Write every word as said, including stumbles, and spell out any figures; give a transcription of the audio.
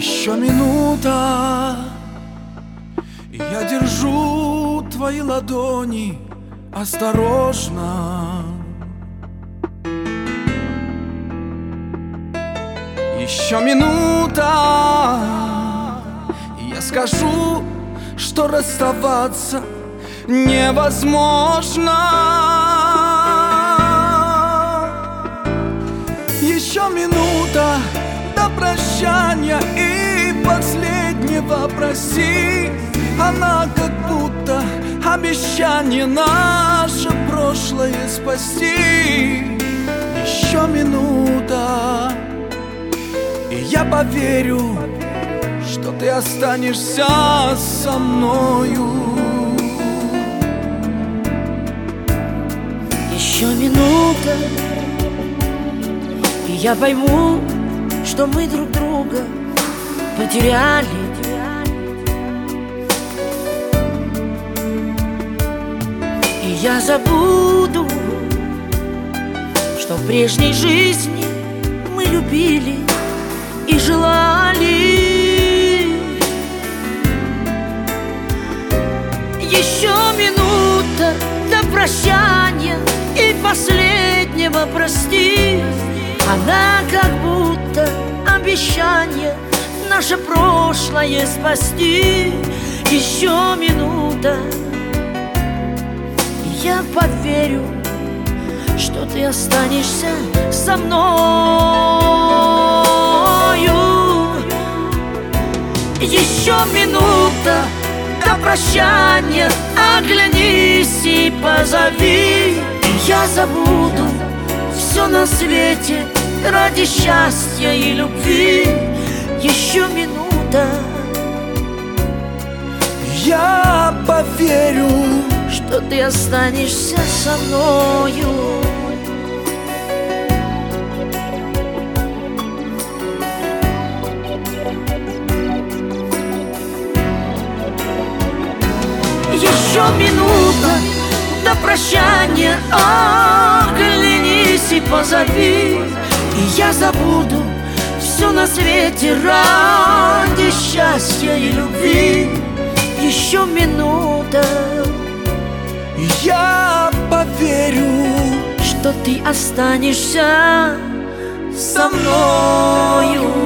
Еще минута, и я держу твои ладони осторожно. Еще минута, и я скажу, что расставаться невозможно. Еще минута до прощания и последнего прости. Она как будто обещание наше прошлое спасти. Еще минута, и я поверю, что ты останешься со мною. Еще минута, и я пойму, что мы друг друга потеряли. И я забуду, что в прежней жизни мы любили и желали. Еще минута до прощания и последнего прости. Она как будто обещание наше прошлое спасти. Еще минута, и я поверю, что ты останешься со мною. Еще минута до прощания, оглянись и позови. И я забуду все на свете ради счастья и любви. Еще минута, я поверю, что ты останешься со мною. Еще минута до прощания, оглянись и позови. И я забуду все на свете ради счастья и любви. Еще минута, я поверю, что ты останешься со мною.